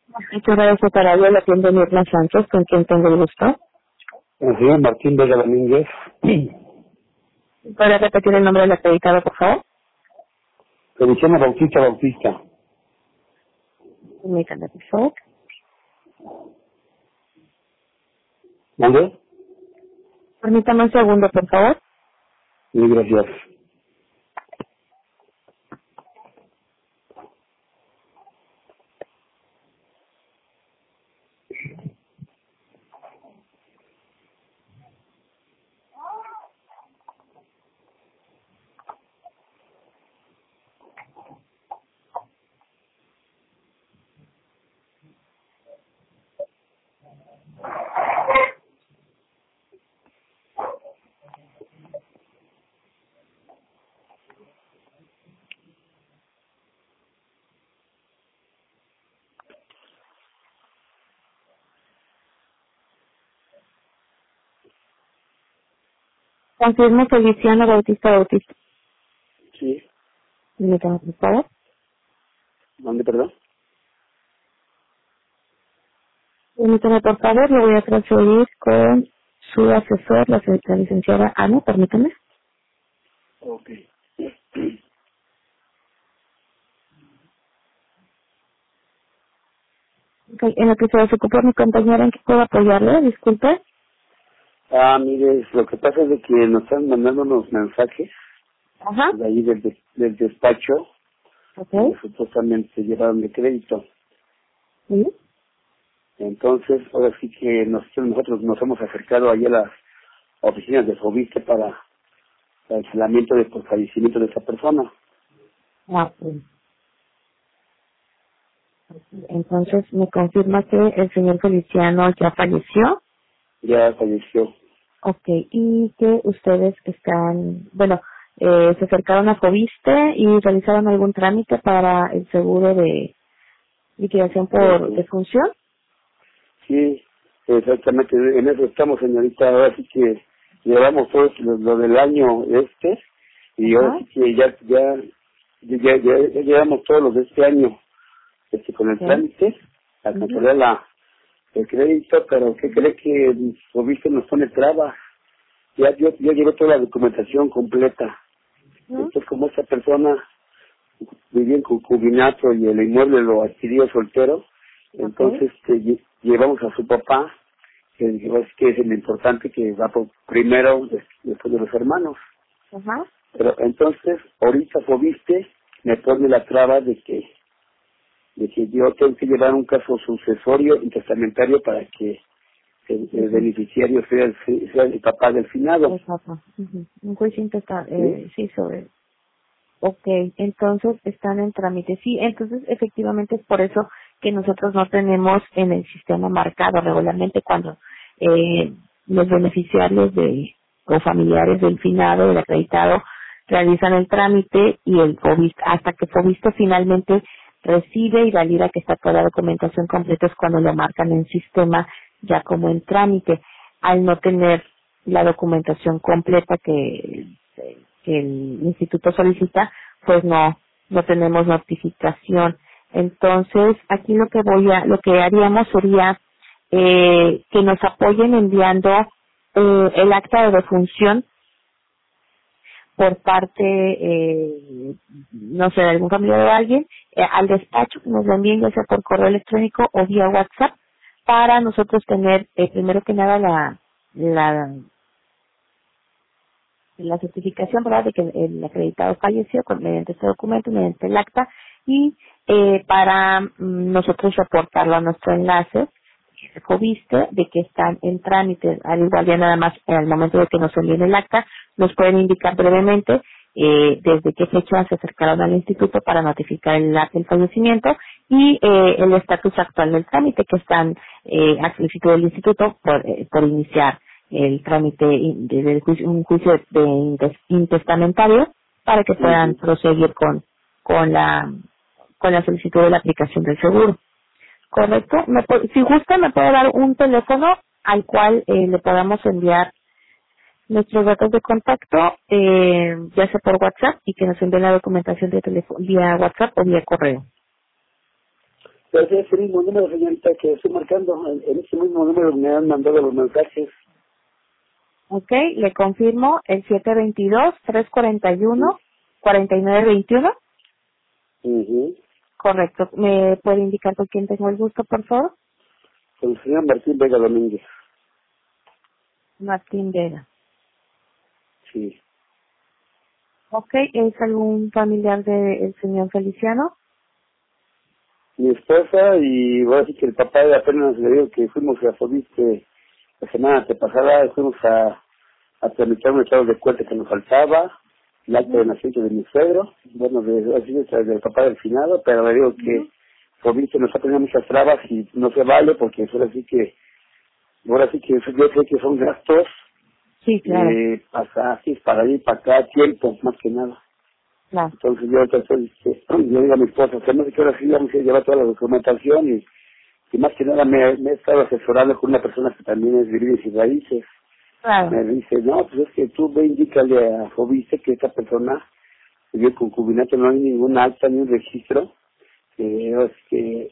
Muchas gracias para la tienda Mirna Sánchez, con quien tengo el gusto. El señor Martín Vega Domínguez. ¿Puede repetir el nombre del acreditado, por favor? Feliciano Bautista. Permítame, por favor. ¿Mande? Permítame un segundo, por favor. Sí, gracias. Confirmo Feliciano Bautista. Sí. Permítame, por favor. ¿Mande, perdón? Permítame, por favor, lo voy a transferir con su asesor, la licenciada Ana, permítame. Ok. Ok, en lo que se desocupa mi compañera, ¿en qué puedo apoyarle? Disculpe. Mire, lo que pasa es de que nos están mandando unos mensajes Ajá. de ahí del despacho, Ok. donde supuestamente se llevaron de crédito. Sí. Entonces, ahora sí que nosotros nos hemos acercado ahí a las oficinas de Fobiste para el aislamiento de por fallecimiento de esa persona. Ah, pues. Entonces, me confirma que el señor Feliciano ya falleció. Ya falleció. Ok, y que ustedes están, bueno, se acercaron a Fobiste y realizaron algún trámite para el seguro de liquidación por Este, defunción. Sí, exactamente, en eso estamos, señorita. Ahora sí que llevamos todo lo del año y ahora Ajá. sí que ya llevamos todos los de este año con el Ok. trámite a Ujú. cancelar el crédito, pero ¿qué cree que el Fobiste nos pone trabas? Ya llegó toda la documentación completa. Ujú. Entonces, como esta persona vivía en concubinato y el inmueble lo adquirió soltero, Ok. entonces llevamos a su papá, que dijo, es que es lo importante que va por primero después de los hermanos. Ajá. Pero entonces, ahorita Fobiste me pone la traba de que yo tengo que llevar un caso sucesorio y testamentario para que el Ujú. beneficiario sea el papá del finado. Exacto. Ujú. Un juicio ¿Sí? sí, sobre. Ok, entonces están en trámite. Sí, entonces efectivamente es por eso que nosotros no tenemos en el sistema marcado regularmente cuando los beneficiarios o familiares del finado, del acreditado, realizan el trámite y el FOBIST, hasta que FOBIST finalmente recibe y valida que está toda la documentación completa es cuando lo marcan en sistema ya como en trámite. Al no tener la documentación completa que el instituto solicita, pues no tenemos notificación. Entonces, aquí lo que haríamos sería que nos apoyen enviando el acta de defunción por parte, no sé, de algún familiar de alguien, al despacho, nos lo envíen ya sea por correo electrónico o vía WhatsApp, para nosotros tener, primero que nada, la certificación, ¿verdad?, de que el acreditado falleció mediante este documento, mediante el acta, y para nosotros reportarlo a nuestro enlace, Fobiste, de que están en trámite. Al igual ya nada más, al momento de que nos envíen el acta, nos pueden indicar brevemente desde qué fecha se acercaron al instituto para notificar el fallecimiento y el estatus actual del trámite, que están a solicitud del instituto por iniciar el trámite un juicio intestamentario para que puedan Ujú. proseguir con la con la solicitud de la aplicación del seguro. Correcto. Si gusta, me puede dar un teléfono al cual le podamos enviar nuestros datos de contacto, ya sea por WhatsApp, y que nos envíe la documentación de teléfono vía WhatsApp o vía correo. Pero es ese mismo número, señorita, que estoy marcando. En ese mismo número me han mandado los mensajes. Ok, le confirmo el 722-341-4921. Uh Correcto. ¿Me puede indicar con quién tengo el gusto, por favor? Con el señor Martín Vega Domínguez. Martín Vega. Sí. Ok, ¿es algún familiar del señor Feliciano? Mi esposa y voy a decir que el papá de apenas le digo que fuimos a Fobiste la semana pasada, fuimos a tramitar un estado de cuenta que nos faltaba, el acta de nacimiento de mi suegro, bueno, así del papá del finado, pero le digo que Fobiste nos ha tenido muchas trabas y no se vale porque ahora sí que yo sé que son gastos Sí, claro. pasajes para ir para acá, tiempo, más que nada. Claro. Entonces yo yo digo a mi esposa, que no sé qué hora sí vamos a llevar toda la documentación y más que nada me he estado asesorando con una persona que también es de bienes y raíces. Claro. Me dice, no, pues es que tú ve, indícale a Fobiste que esta persona vive concubinato, no hay ningún acta ni un registro, es que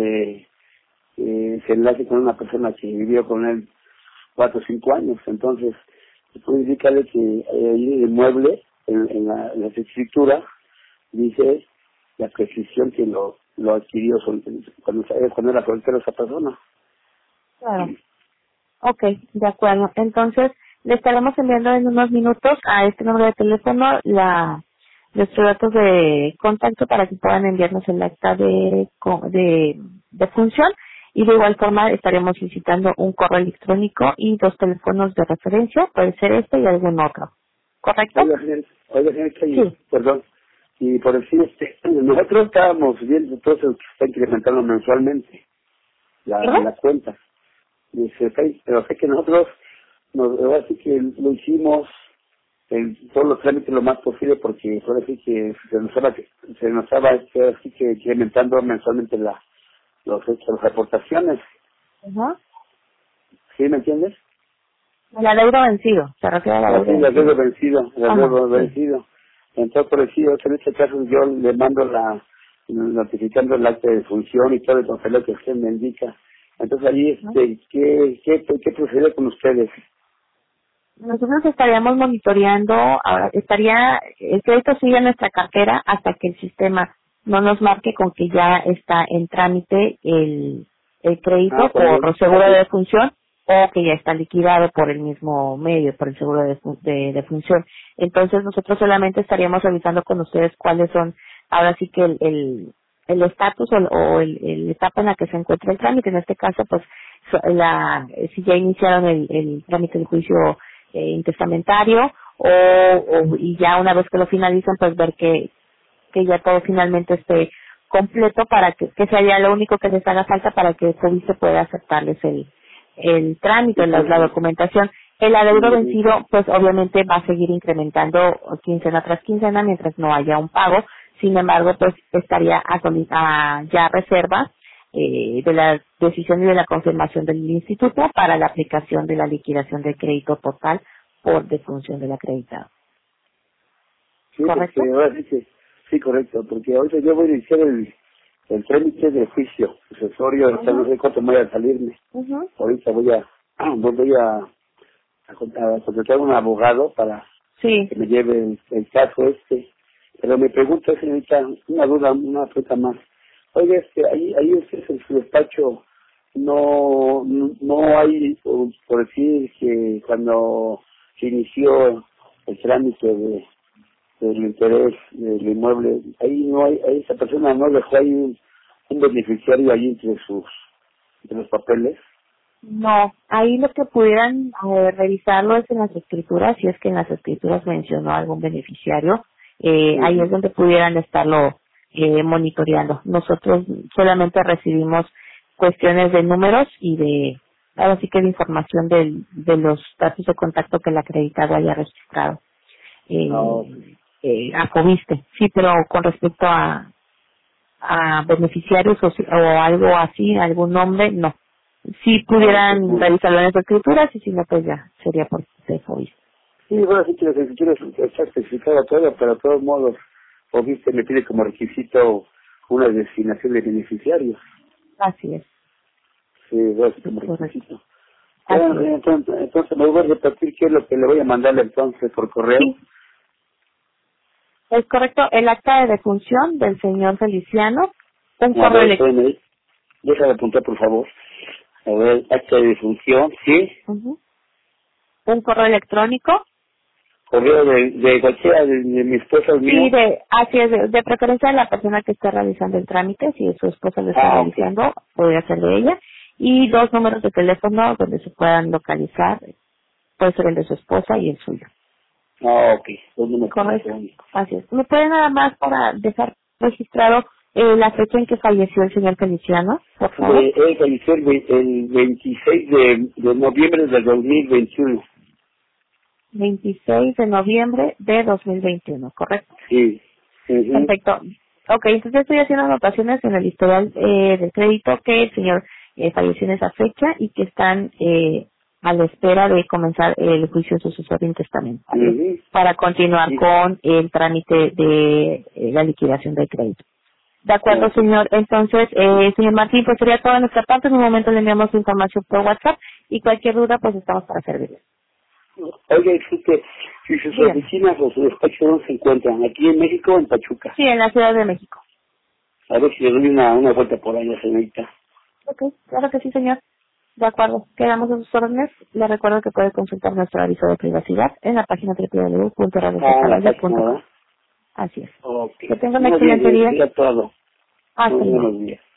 se enlace con una persona que vivió con él 4 o 5 años. Entonces, tú indícale que ahí en el inmueble, en las escrituras, dice la precisión que lo adquirió cuando era soltero esa persona. Claro. Ok, de acuerdo. Entonces, le estaremos enviando en unos minutos a este número de teléfono nuestros datos de contacto para que puedan enviarnos el acta de función, y de igual forma estaremos solicitando un correo electrónico y 2 teléfonos de referencia, puede ser este y algún otro. ¿Correcto? Oiga, señorita, Sí. perdón, y por decir, nosotros estábamos viendo todo eso que está incrementando mensualmente ¿Verdad? la cuenta. Dice, pero sé que nosotros ahora sí que lo hicimos todos los trámites lo más posible porque ahora sí que se nos estaba así que incrementando mensualmente las aportaciones. Ajá. ¿Sí me entiendes? La deuda vencido, se refiere a la Así, deuda el dedo vencido. vencido, el Ajá, dedo sí. vencido. Entonces, por decir, en este caso yo le mando notificando el acta de función y todo el papel que usted me indica. Entonces ahí, Ajá. ¿qué procede con ustedes? Nosotros estaríamos monitoreando, el crédito sigue en nuestra cartera hasta que el sistema no nos marque con que ya está en trámite el crédito Por ejemplo, por seguro de defunción, o que ya está liquidado por el mismo medio, por el seguro de defunción. Entonces nosotros solamente estaríamos revisando con ustedes cuáles son, ahora sí que el estatus o el etapa en la que se encuentra el trámite. En este caso, pues, si ya iniciaron el trámite del juicio intestamentario, y ya una vez que lo finalizan, pues ver que ya todo finalmente esté completo, para que sería lo único que les haga falta para que se pueda aceptarles el trámite, la documentación. El adeudo vencido, pues obviamente va a seguir incrementando quincena tras quincena mientras no haya un pago. Sin embargo, pues estaría ya reserva de la decisión y de la confirmación del instituto para la aplicación de la liquidación del crédito total por defunción del acreditado. Sí, ¿Correcto? porque ahora sí que, sí, correcto, porque ahorita yo voy a iniciar el trámite de juicio sucesorio, o sea, no sé cuánto me voy a salirme. Ujú. Ahorita voy a contratar a un abogado para Sí. que me lleve el caso este. Pero me pregunta, señorita, una pregunta más. Oye, ahí ustedes en su despacho no hay, por decir que cuando se inició el trámite del interés del inmueble, ahí esa persona no dejó ahí un beneficiario ahí entre los papeles. No, ahí lo que pudieran revisarlo es en las escrituras, si es que en las escrituras mencionó algún beneficiario, ahí es donde pudieran estarlo monitoreando. Nosotros solamente recibimos cuestiones de números y ahora sí que de información de los datos de contacto que el acreditado haya registrado. A Fobiste, sí, pero con respecto a beneficiarios o algo así, algún nombre, no. Si pudieran revisarlo en las escrituras, y si no, pues ya sería por Fobiste. Sí, bueno, sí que las escrituras está especificado todo, pero de todos modos, Fobiste me pide como requisito una designación de beneficiarios. Así es. Sí, eso como requisito. Así Entonces me voy a repetir qué es lo que le voy a mandarle entonces por correo. Sí. Es correcto, el acta de defunción del señor Feliciano, un correo electrónico. Déjame apuntar, por favor. A ver, acta de defunción, sí. Un correo electrónico. Correo de cualquiera de mi esposa o mío. Sí, así es, de preferencia de la persona que está realizando el trámite, si su esposa lo está realizando, puede ser de ella. Y 2 números de teléfono donde se puedan localizar, puede ser el de su esposa y el suyo. Ok, 2 números. Correcto, así es. ¿Me puede nada más para dejar registrado la fecha en que falleció el señor Feliciano, por favor? Él falleció el 26 de noviembre del 2021. 26 de noviembre de 2021, ¿correcto? Sí. Perfecto. Ok, entonces estoy haciendo anotaciones en el historial de crédito que el señor falleció en esa fecha y que están a la espera de comenzar el juicio sucesorio en testamento, ¿vale? Para continuar con el trámite de la liquidación del crédito. De acuerdo, señor. Entonces, señor Martín, pues sería todo de nuestra parte. En un momento le enviamos información por WhatsApp y cualquier duda, pues estamos para servirles. Oiga, disculpe, si sus oficinas o su despacho ¿dónde se encuentran? ¿Aquí en México o en Pachuca? Sí, en la Ciudad de México. A ver si le doy una vuelta por ahí, señorita. Ok, claro que sí, señor. De acuerdo, quedamos a sus órdenes. Le recuerdo que puede consultar nuestro aviso de privacidad en la página www.radiocapalayo.com. Así es. Okay. Que tenga un excelente día. Todo. Hasta luego. Buenos días.